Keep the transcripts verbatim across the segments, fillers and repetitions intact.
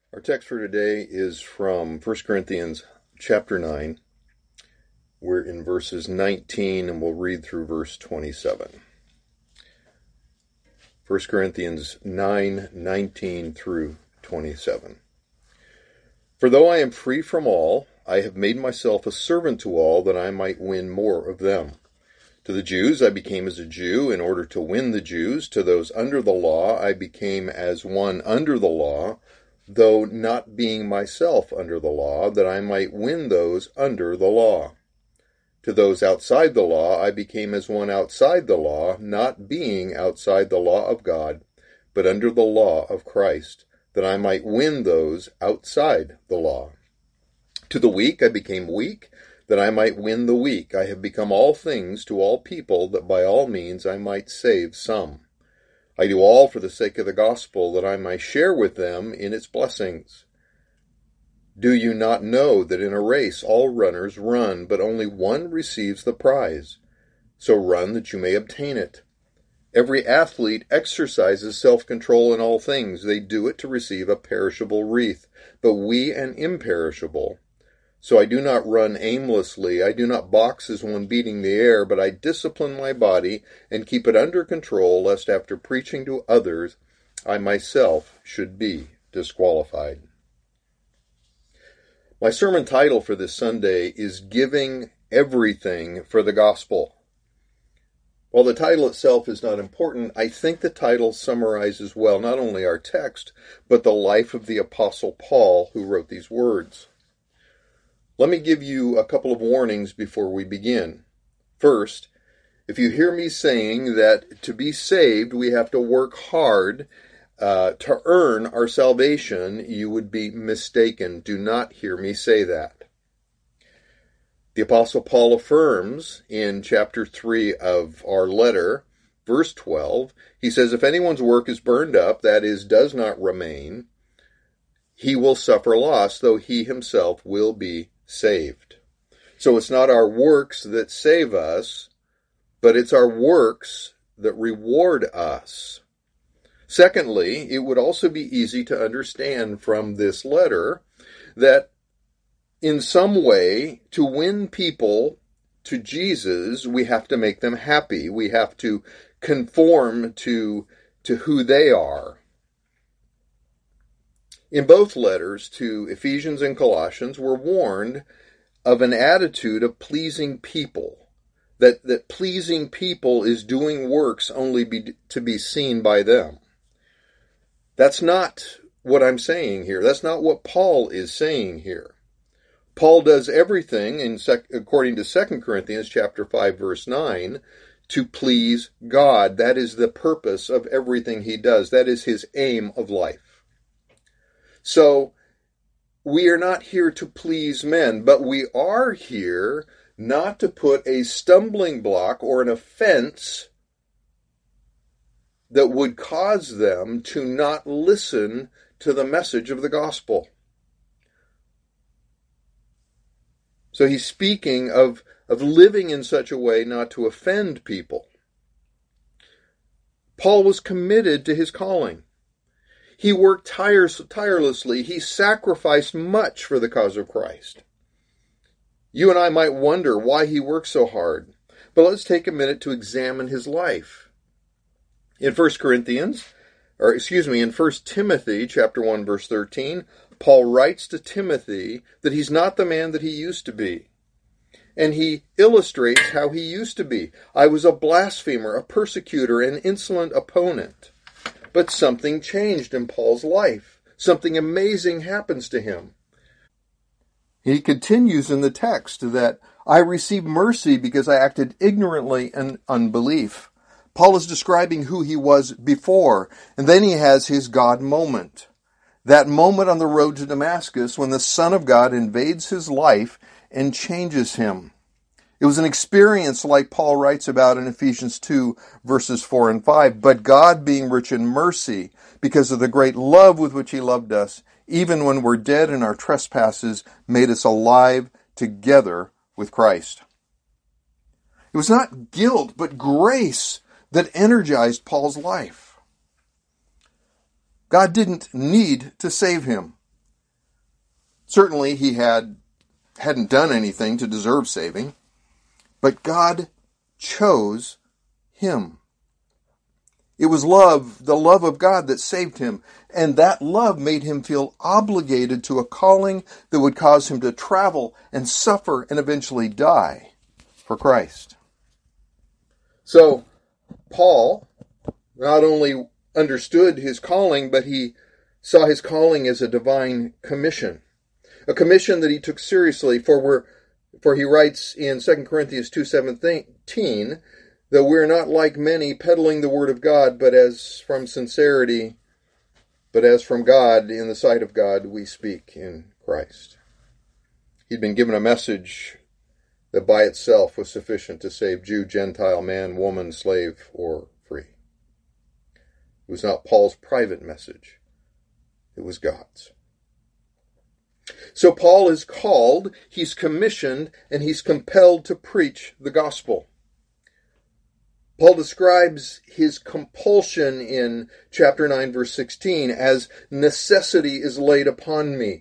Our text for today is from First Corinthians chapter nine. We're in verses nineteen and we'll read through verse twenty-seven. First Corinthians nine, nineteen through twenty-seven. For though I am free from all, I have made myself a servant to all that I might win more of them. To the Jews I became as a Jew in order to win the Jews. To those under the law I became as one under the law, though not being myself under the law, that I might win those under the law. To those outside the law I became as one outside the law, not being outside the law of God, but under the law of Christ, that I might win those outside the law. To the weak I became weak, that I might win the weak. I have become all things to all people, that by all means I might save some. I do all for the sake of the gospel, that I might share with them in its blessings. Do you not know that in a race all runners run, but only one receives the prize? So run that you may obtain it. Every athlete exercises self-control in all things. They do it to receive a perishable wreath, but we an imperishable. So I do not run aimlessly. I do not box as one beating the air, but I discipline my body and keep it under control, lest after preaching to others, I myself should be disqualified. My sermon title for this Sunday is Giving Everything for the Gospel. While the title itself is not important, I think the title summarizes well not only our text, but the life of the Apostle Paul who wrote these words. Let me give you a couple of warnings before we begin. First, if you hear me saying that to be saved we have to work hard uh, to earn our salvation, you would be mistaken. Do not hear me say that. The Apostle Paul affirms in chapter three of our letter, verse twelve, he says, if anyone's work is burned up, that is, does not remain, he will suffer loss, though he himself will be saved. So it's not our works that save us, but it's our works that reward us. Secondly, it would also be easy to understand from this letter that in some way, to win people to Jesus, we have to make them happy. We have to conform to, to who they are. In both letters to Ephesians and Colossians, we're warned of an attitude of pleasing people, that, that pleasing people is doing works only be, to be seen by them. That's not what I'm saying here. That's not what Paul is saying here. Paul does everything, in sec- according to Second Corinthians chapter five, verse nine, to please God. That is the purpose of everything he does. That is his aim of life. So, we are not here to please men, but we are here not to put a stumbling block or an offense that would cause them to not listen to the message of the gospel. So he's speaking of, of living in such a way not to offend people. Paul was committed to his calling. He worked tires, tirelessly. He sacrificed much for the cause of Christ. You and I might wonder why he worked so hard, but let's take a minute to examine his life. In First Corinthians, or excuse me, in First Timothy chapter one, verse thirteen, Paul writes to Timothy that he's not the man that he used to be. And he illustrates how he used to be. I was a blasphemer, a persecutor, an insolent opponent. But something changed in Paul's life. Something amazing happens to him. He continues in the text that I received mercy because I acted ignorantly in unbelief. Paul is describing who he was before, and then he has his God moment. That moment on the road to Damascus when the Son of God invades his life and changes him. It was an experience like Paul writes about in Ephesians two, verses four and five. But God, being rich in mercy, because of the great love with which he loved us, even when we're dead in our trespasses, made us alive together with Christ. It was not guilt, but grace that energized Paul's life. God didn't need to save him. Certainly he had, hadn't done anything to deserve saving, but God chose him. It was love, the love of God, that saved him, and that love made him feel obligated to a calling that would cause him to travel and suffer and eventually die for Christ. So, Paul not only understood his calling, but he saw his calling as a divine commission, a commission that he took seriously, for we're, for he writes in Second Corinthians two seventeen, that we're not like many peddling the word of God, but as from sincerity, but as from God, in the sight of God, we speak in Christ. He'd been given a message that by itself was sufficient to save Jew, Gentile, man, woman, slave, or free. It was not Paul's private message. It was God's. So Paul is called, he's commissioned, and he's compelled to preach the gospel. Paul describes his compulsion in chapter nine, verse sixteen, as necessity is laid upon me.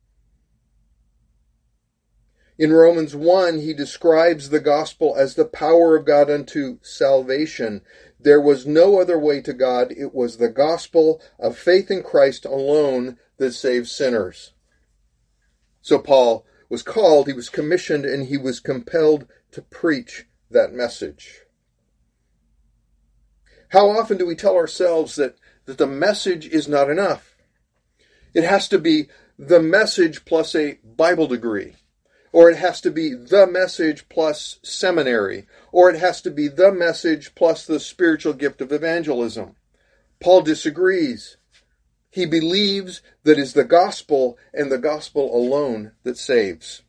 In Romans one, he describes the gospel as the power of God unto salvation. There was no other way to God. It was the gospel of faith in Christ alone that saves sinners. So Paul was called, he was commissioned, and he was compelled to preach that message. How often do we tell ourselves that, that the message is not enough? It has to be the message plus a Bible degree. Or it has to be the message plus seminary. Or it has to be the message plus the spiritual gift of evangelism. Paul disagrees. He believes that it is the gospel and the gospel alone that saves.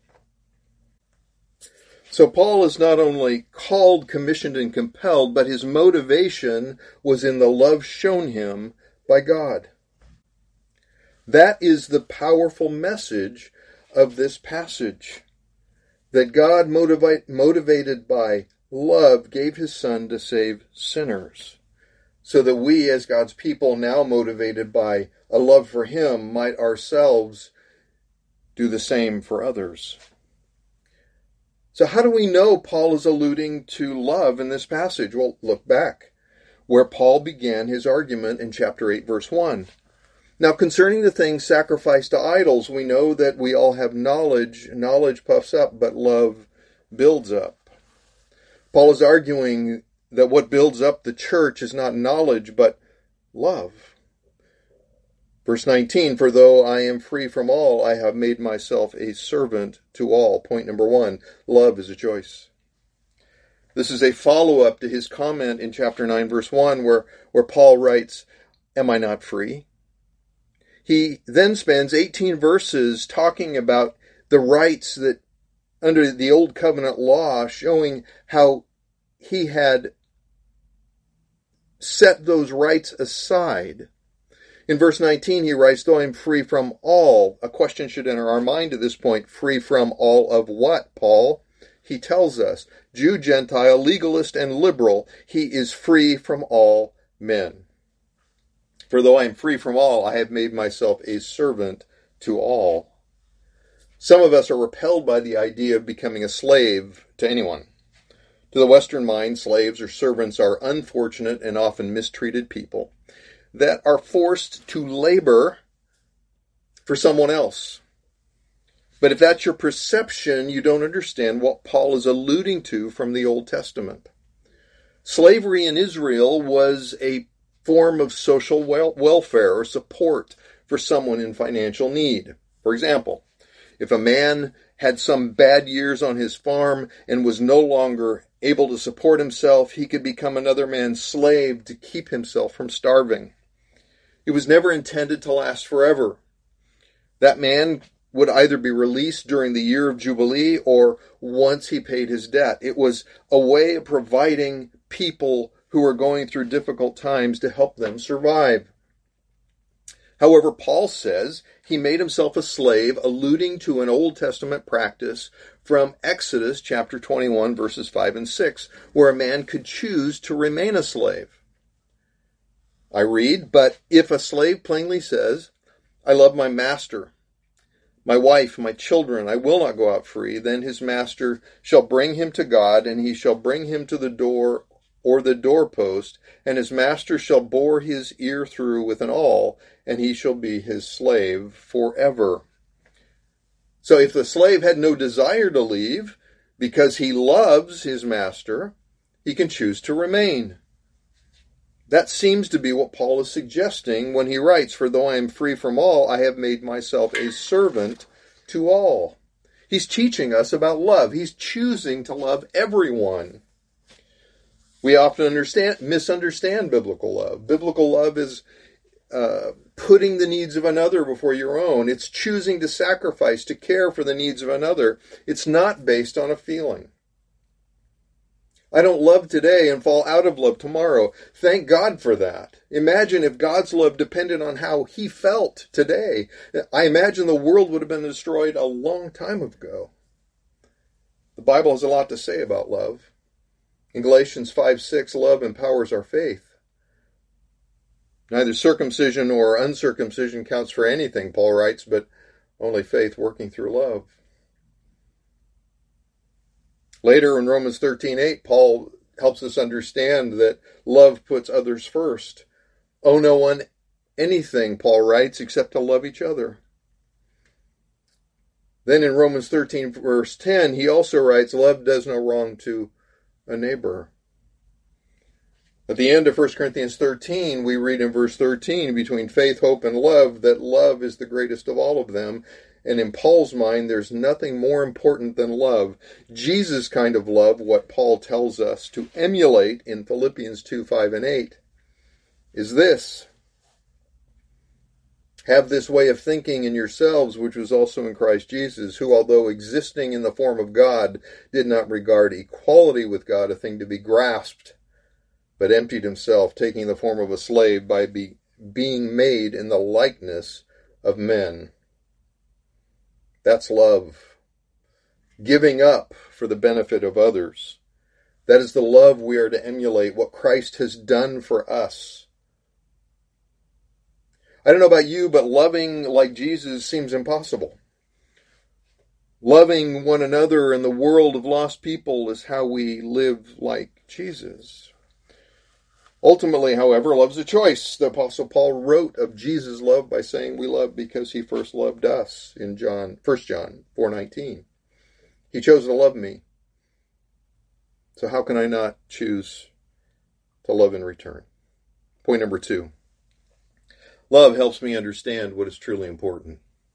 So Paul is not only called, commissioned, and compelled, but his motivation was in the love shown him by God. That is the powerful message of this passage. That God, motivate, motivated by love, gave his Son to save sinners. So that we, as God's people, now motivated by a love for him, might ourselves do the same for others. So how do we know Paul is alluding to love in this passage? Well, look back, where Paul began his argument in chapter eight, verse one. Now, concerning the things sacrificed to idols, we know that we all have knowledge. Knowledge puffs up, but love builds up. Paul is arguing that what builds up the church is not knowledge, but love. Verse nineteen, for though I am free from all, I have made myself a servant to all. Point number one, love is a choice. This is a follow-up to his comment in chapter nine, verse one, where, where Paul writes, am I not free? He then spends eighteen verses talking about the rights that under the old covenant law, showing how he had set those rights aside. In verse nineteen, he writes, though I am free from all, a question should enter our mind at this point, free from all of what, Paul? He tells us, Jew, Gentile, legalist, and liberal, he is free from all men. For though I am free from all, I have made myself a servant to all. Some of us are repelled by the idea of becoming a slave to anyone. To the Western mind, slaves or servants are unfortunate and often mistreated people that are forced to labor for someone else. But if that's your perception, you don't understand what Paul is alluding to from the Old Testament. Slavery in Israel was a form of social wel- welfare or support for someone in financial need. For example, if a man had some bad years on his farm and was no longer able to support himself, he could become another man's slave to keep himself from starving. It was never intended to last forever. That man would either be released during the year of Jubilee or once he paid his debt. It was a way of providing people who are going through difficult times to help them survive. However, Paul says he made himself a slave, alluding to an Old Testament practice from Exodus chapter twenty-one, verses five and six, where a man could choose to remain a slave. I read, but if a slave plainly says, I love my master, my wife, my children, I will not go out free. Then his master shall bring him to God, and he shall bring him to the door or the doorpost, and his master shall bore his ear through with an awl, and he shall be his slave forever. So if the slave had no desire to leave, because he loves his master, he can choose to remain. That seems to be what Paul is suggesting when he writes, "For though I am free from all, I have made myself a servant to all." He's teaching us about love. He's choosing to love everyone. We often understand, misunderstand biblical love. Biblical love is uh, putting the needs of another before your own. It's choosing to sacrifice, to care for the needs of another. It's not based on a feeling. I don't love today and fall out of love tomorrow. Thank God for that. Imagine if God's love depended on how he felt today. I imagine the world would have been destroyed a long time ago. The Bible has a lot to say about love. In Galatians five six, love empowers our faith. Neither circumcision nor uncircumcision counts for anything, Paul writes, but only faith working through love. Later in Romans thirteen eight, Paul helps us understand that love puts others first. Owe no one anything, Paul writes, except to love each other. Then in Romans thirteen verse ten, he also writes, love does no wrong to a neighbor. At the end of First Corinthians thirteen, we read in verse thirteen, between faith, hope, and love, that love is the greatest of all of them. And in Paul's mind, there's nothing more important than love. Jesus' kind of love, what Paul tells us to emulate in Philippians two, five, and eight, is this. Have this way of thinking in yourselves, which was also in Christ Jesus, who, although existing in the form of God, did not regard equality with God a thing to be grasped, but emptied himself, taking the form of a slave by be, being made in the likeness of men. That's love. Giving up for the benefit of others. That is the love we are to emulate, what Christ has done for us. I don't know about you, but loving like Jesus seems impossible. Loving one another in the world of lost people is how we live like Jesus. Ultimately, however, love's a choice. The Apostle Paul wrote of Jesus' love by saying we love because he first loved us in John, First John four nineteen. He chose to love me. So how can I not choose to love in return? Point number two. Love helps me understand what is truly important.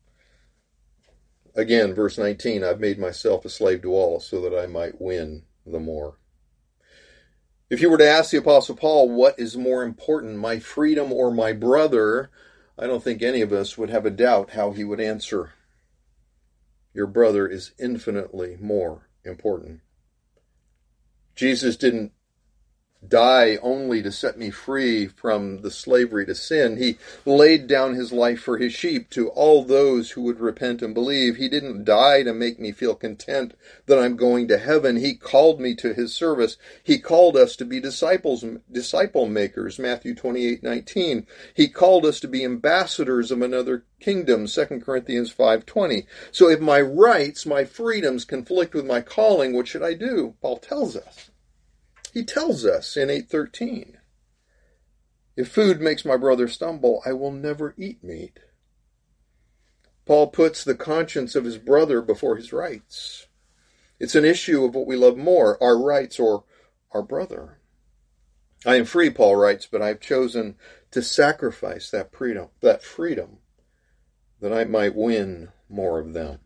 Again, verse nineteen, I've made myself a slave to all so that I might win the more. If you were to ask the Apostle Paul, what is more important, my freedom or my brother, I don't think any of us would have a doubt how he would answer. Your brother is infinitely more important. Jesus didn't die only to set me free from the slavery to sin. He laid down his life for his sheep, to all those who would repent and believe. He didn't die to make me feel content that I'm going to heaven. He called me to his service. He called us to be disciples, disciple makers, Matthew twenty-eight nineteen. He called us to be ambassadors of another kingdom, Second Corinthians five twenty. So if my rights, my freedoms conflict with my calling, what should I do? Paul tells us. He tells us in eight thirteen, if food makes my brother stumble, I will never eat meat. Paul puts the conscience of his brother before his rights. It's an issue of what we love more, our rights or our brother. I am free, Paul writes, but I've chosen to sacrifice that freedom, that freedom, that I might win more of them.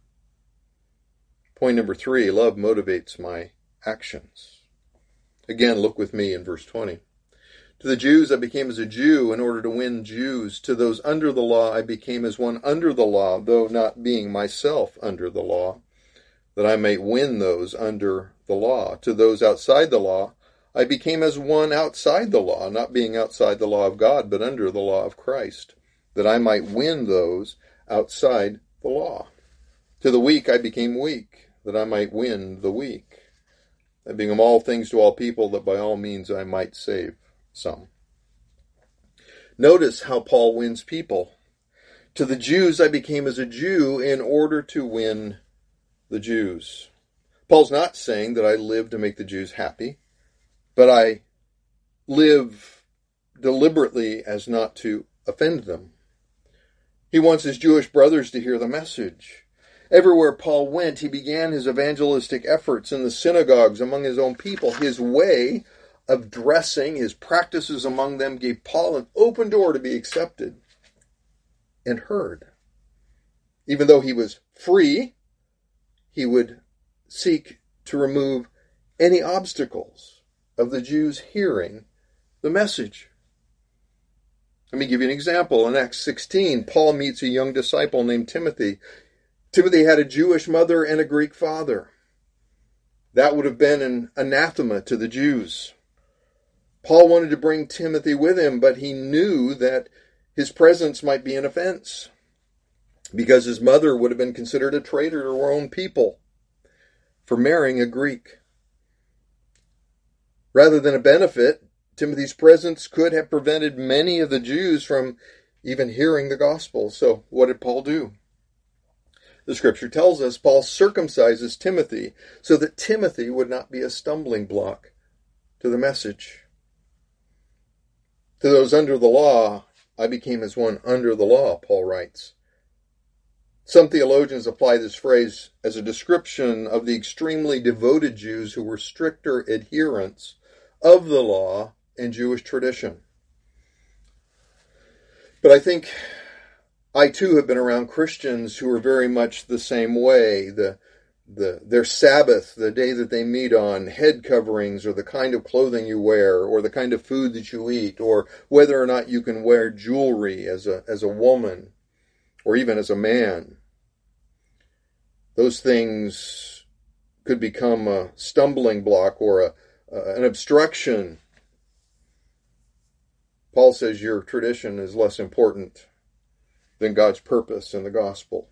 Point number three, love motivates my actions. Again, look with me in verse twenty. To the Jews I became as a Jew in order to win Jews. To those under the law I became as one under the law, though not being myself under the law, that I might win those under the law. To those outside the law I became as one outside the law, not being outside the law of God, but under the law of Christ, that I might win those outside the law. To the weak I became weak, that I might win the weak. That being of all things to all people, that by all means I might save some. Notice how Paul wins people. To the Jews I became as a Jew in order to win the Jews. Paul's not saying that I live to make the Jews happy, but I live deliberately as not to offend them. He wants his Jewish brothers to hear the message. Everywhere Paul went, he began his evangelistic efforts in the synagogues among his own people. His way of dressing, his practices among them gave Paul an open door to be accepted and heard. Even though he was free, he would seek to remove any obstacles of the Jews hearing the message. Let me give you an example. In Acts sixteen, Paul meets a young disciple named Timothy. Timothy had a Jewish mother and a Greek father. That would have been an anathema to the Jews. Paul wanted to bring Timothy with him, but he knew that his presence might be an offense, because his mother would have been considered a traitor to her own people for marrying a Greek. Rather than a benefit, Timothy's presence could have prevented many of the Jews from even hearing the gospel. So what did Paul do? The scripture tells us Paul circumcises Timothy so that Timothy would not be a stumbling block to the message. To those under the law, I became as one under the law, Paul writes. Some theologians apply this phrase as a description of the extremely devoted Jews who were stricter adherents of the law and Jewish tradition. But I think I too have been around Christians who are very much the same way. The, the, their Sabbath, the day that they meet on, head coverings, or the kind of clothing you wear, or the kind of food that you eat, or whether or not you can wear jewelry as a, as a woman, or even as a man. Those things could become a stumbling block or a, uh, an obstruction. Paul says your tradition is less important than God's purpose in the gospel.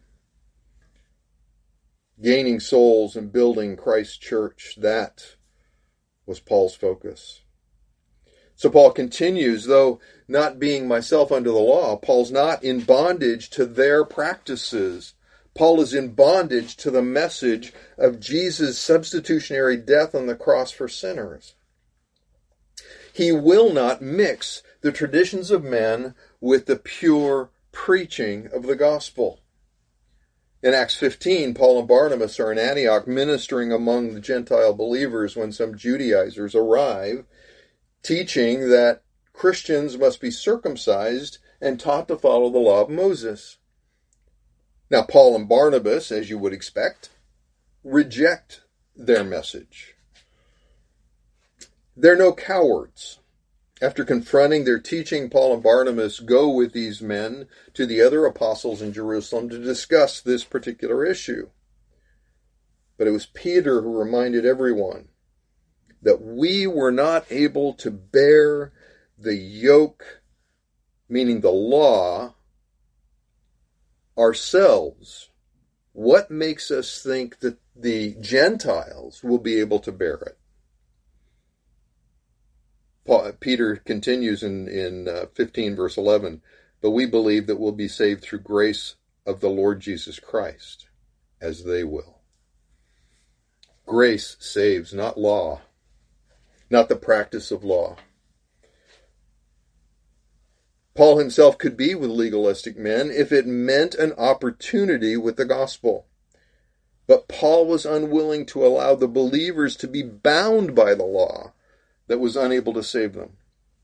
Gaining souls and building Christ's church, that was Paul's focus. So Paul continues, though not being myself under the law, Paul's not in bondage to their practices. Paul is in bondage to the message of Jesus' substitutionary death on the cross for sinners. He will not mix the traditions of men with the pure preaching of the gospel. In Acts fifteen, Paul and Barnabas are in Antioch ministering among the Gentile believers when some Judaizers arrive, teaching that Christians must be circumcised and taught to follow the law of Moses. Now, Paul and Barnabas, as you would expect, reject their message. They're no cowards. After confronting their teaching, Paul and Barnabas go with these men to the other apostles in Jerusalem to discuss this particular issue. But it was Peter who reminded everyone that we were not able to bear the yoke, meaning the law, ourselves. What makes us think that the Gentiles will be able to bear it? Paul, Peter continues in, in uh, fifteen verse eleven, but we believe that we'll be saved through grace of the Lord Jesus Christ, as they will. Grace saves, not law, not the practice of law. Paul himself could be with legalistic men if it meant an opportunity with the gospel. But Paul was unwilling to allow the believers to be bound by the law that was unable to save them.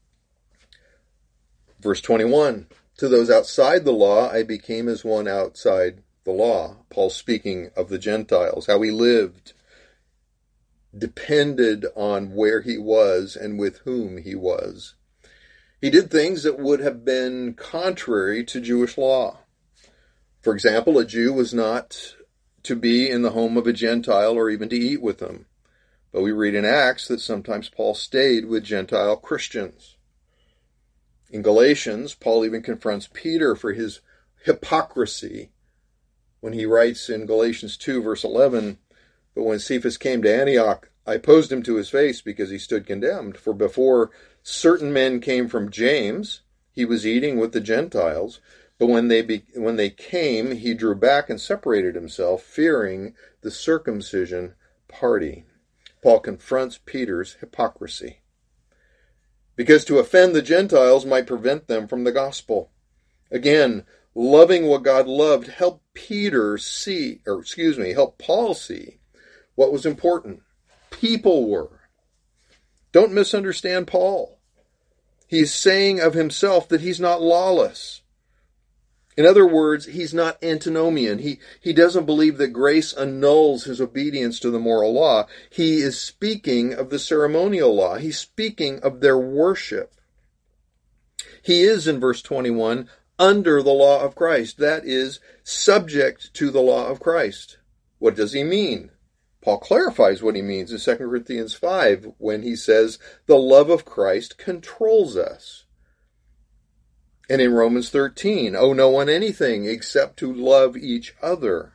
Verse twenty-one, to those outside the law, I became as one outside the law. Paul speaking of the Gentiles, how he lived, depended on where he was and with whom he was. He did things that would have been contrary to Jewish law. For example, a Jew was not to be in the home of a Gentile or even to eat with them. But we read in Acts that sometimes Paul stayed with Gentile Christians. In Galatians, Paul even confronts Peter for his hypocrisy when he writes in Galatians two, verse eleven, but when Cephas came to Antioch, I opposed him to his face because he stood condemned. For before certain men came from James, he was eating with the Gentiles. But when they be, when they came, he drew back and separated himself, fearing the circumcision party. Paul confronts Peter's hypocrisy, because to offend the Gentiles might prevent them from the gospel. Again, loving what God loved helped Peter see, or excuse me, helped Paul see what was important. People were. Don't misunderstand Paul. He's saying of himself that he's not lawless. In other words, he's not antinomian. He, he doesn't believe that grace annuls his obedience to the moral law. He is speaking of the ceremonial law. He's speaking of their worship. He is, in verse twenty-one, under the law of Christ. That is, subject to the law of Christ. What does he mean? Paul clarifies what he means in Second Corinthians five when he says, the love of Christ controls us. And in Romans thirteen, owe no one anything except to love each other.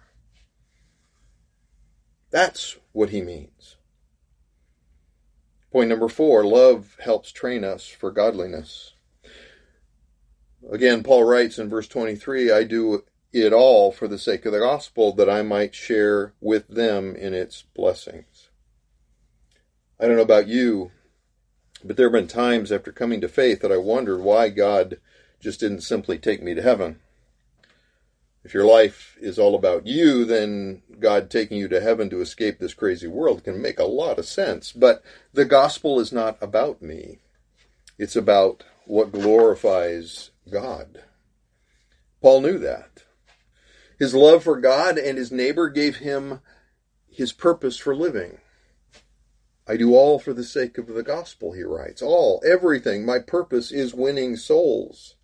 That's what he means. Point number four, love helps train us for godliness. Again, Paul writes in verse twenty-three, I do it all for the sake of the gospel, that I might share with them in its blessings. I don't know about you, but there have been times after coming to faith that I wondered why God just didn't simply take me to heaven. If your life is all about you, then God taking you to heaven to escape this crazy world can make a lot of sense. But the gospel is not about me. It's about what glorifies God. Paul knew that. His love for God and his neighbor gave him his purpose for living. I do all for the sake of the gospel, he writes. All, everything. My purpose is winning souls.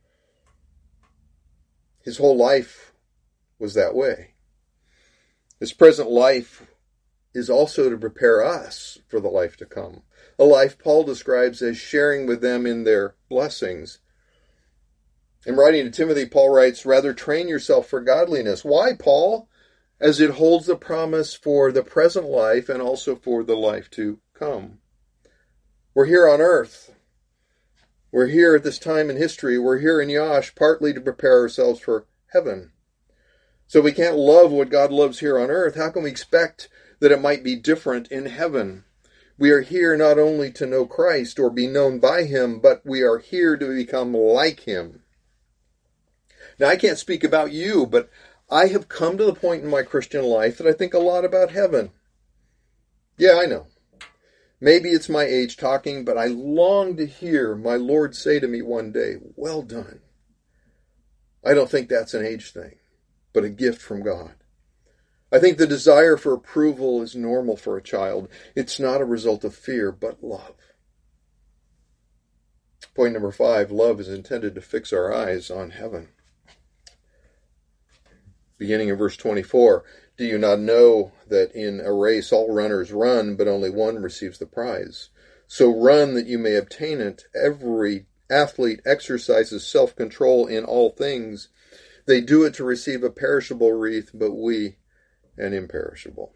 His whole life was that way. His present life is also to prepare us for the life to come. A life Paul describes as sharing with them in their blessings. In writing to Timothy, Paul writes, rather train yourself for godliness. Why, Paul? As it holds the promise for the present life and also for the life to come. We're here on earth. We're here at this time in history. We're here in Yash partly to prepare ourselves for heaven. So we can't love what God loves here on earth. How can we expect that it might be different in heaven? We are here not only to know Christ or be known by him, but we are here to become like him. Now, I can't speak about you, but I have come to the point in my Christian life that I think a lot about heaven. Yeah, I know. Maybe it's my age talking, but I long to hear my Lord say to me one day, well done. I don't think that's an age thing, but a gift from God. I think the desire for approval is normal for a child. It's not a result of fear, but love. Point number five, love is intended to fix our eyes on heaven. Beginning in verse twenty-four, do you not know that in a race all runners run, but only one receives the prize? So run that you may obtain it. Every athlete exercises self-control in all things. They do it to receive a perishable wreath, but we an imperishable.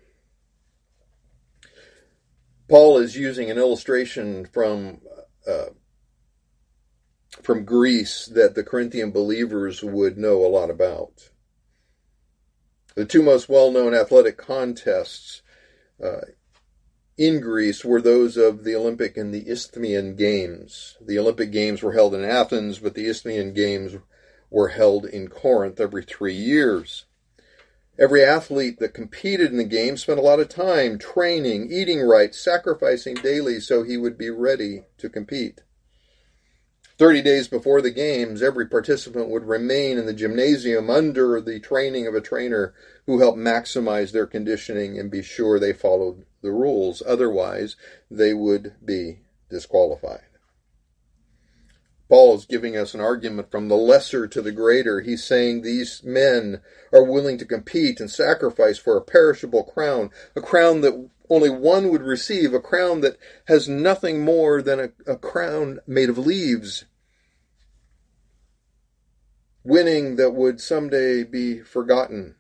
Paul is using an illustration from uh, from Greece that the Corinthian believers would know a lot about. The two most well-known athletic contests uh, in Greece were those of the Olympic and the Isthmian Games. The Olympic Games were held in Athens, but the Isthmian Games were held in Corinth every three years. Every athlete that competed in the games spent a lot of time training, eating right, sacrificing daily so he would be ready to compete. Thirty days before the games, every participant would remain in the gymnasium under the training of a trainer who helped maximize their conditioning and be sure they followed the rules. Otherwise, they would be disqualified. Paul is giving us an argument from the lesser to the greater. He's saying these men are willing to compete and sacrifice for a perishable crown, a crown that only one would receive, a crown that has nothing more than a, a crown made of leaves. Winning that would someday be forgotten.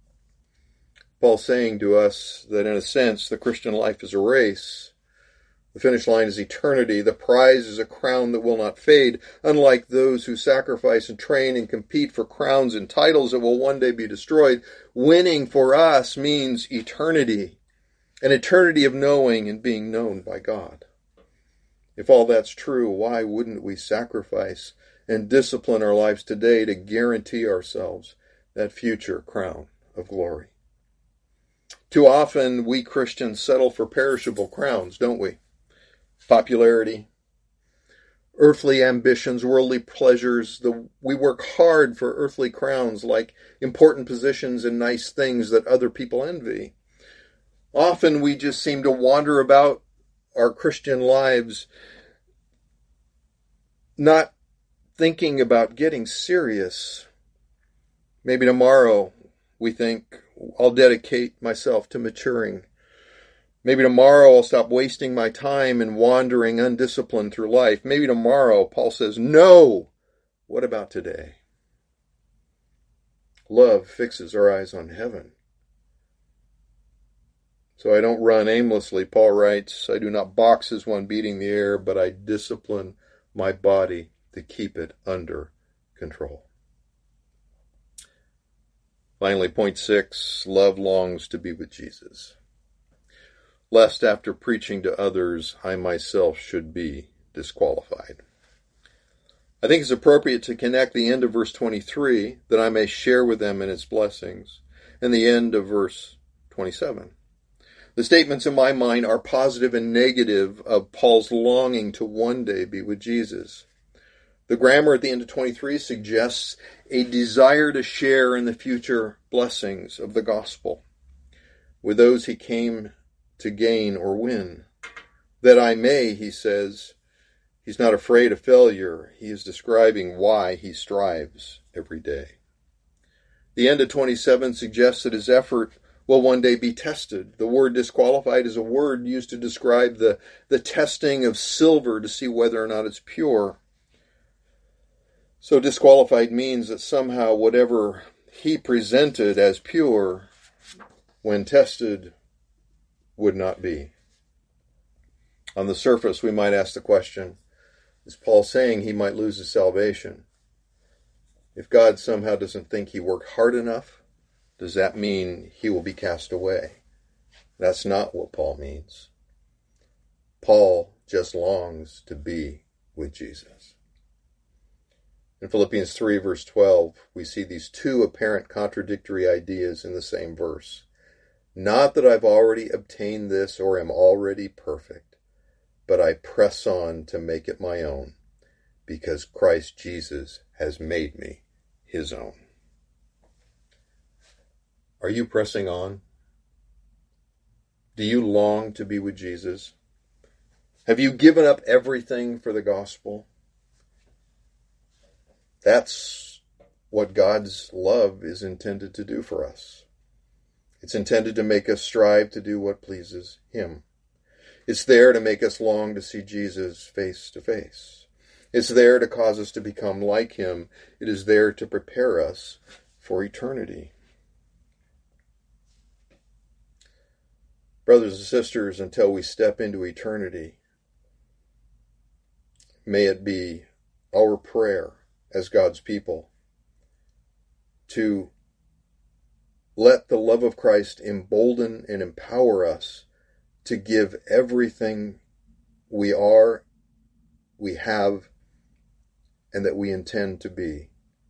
Paul's saying to us that in a sense the Christian life is a race. The finish line is eternity. The prize is a crown that will not fade, unlike those who sacrifice and train and compete for crowns and titles that will one day be destroyed. Winning for us means eternity, an eternity of knowing and being known by God. If all that's true, why wouldn't we sacrifice and discipline our lives today to guarantee ourselves that future crown of glory? Too often we Christians settle for perishable crowns, don't we? Popularity, earthly ambitions, worldly pleasures. The, we work hard for earthly crowns like important positions and nice things that other people envy. Often we just seem to wander about our Christian lives not thinking about getting serious. Maybe tomorrow we think, I'll dedicate myself to maturing. Maybe tomorrow I'll stop wasting my time and wandering undisciplined through life. Maybe tomorrow, Paul says, no. What about today? Love fixes our eyes on heaven. So I don't run aimlessly, Paul writes. I do not box as one beating the air, but I discipline my body to keep it under control. Finally, point six, love longs to be with Jesus, lest after preaching to others, I myself should be disqualified. I think it's appropriate to connect the end of verse twenty-three, that I may share with them in its blessings, and the end of verse twenty-seven. The statements in my mind are positive and negative of Paul's longing to one day be with Jesus. The grammar at the end of twenty-three suggests a desire to share in the future blessings of the gospel with those he came to gain or win. That I may, he says, he's not afraid of failure. He is describing why he strives every day. The end of twenty-seven suggests that his effort will one day be tested. The word disqualified is a word used to describe the, the testing of silver to see whether or not it's pure. So disqualified means that somehow whatever he presented as pure, when tested, would not be. On the surface, we might ask the question, is Paul saying he might lose his salvation? If God somehow doesn't think he worked hard enough, does that mean he will be cast away? That's not what Paul means. Paul just longs to be with Jesus. In Philippians three, verse twelve, we see these two apparent contradictory ideas in the same verse. Not that I've already obtained this or am already perfect, but I press on to make it my own, because Christ Jesus has made me his own. Are you pressing on? Do you long to be with Jesus? Have you given up everything for the gospel? That's what God's love is intended to do for us. It's intended to make us strive to do what pleases him. It's there to make us long to see Jesus face to face. It's there to cause us to become like him. It is there to prepare us for eternity. Brothers and sisters, until we step into eternity, may it be our prayer as God's people to let the love of Christ embolden and empower us to give everything we are, we have, and that we intend to be.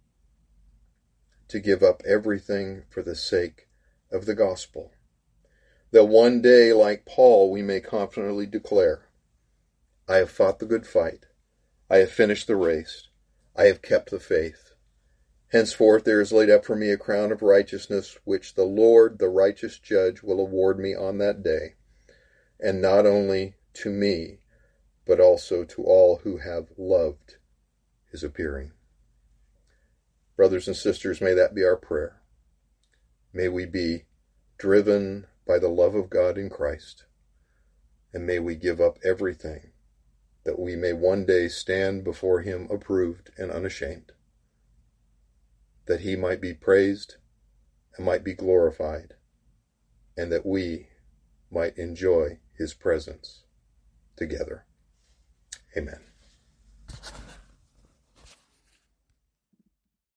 To give up everything for the sake of the gospel. That one day, like Paul, we may confidently declare, I have fought the good fight. I have finished the race. I have kept the faith. Henceforth there is laid up for me a crown of righteousness, which the Lord, the righteous judge, will award me on that day, and not only to me, but also to all who have loved his appearing. Brothers and sisters, may that be our prayer. May we be driven by the love of God in Christ, and may we give up everything that we may one day stand before him approved and unashamed, that he might be praised and might be glorified, and that we might enjoy his presence together. Amen.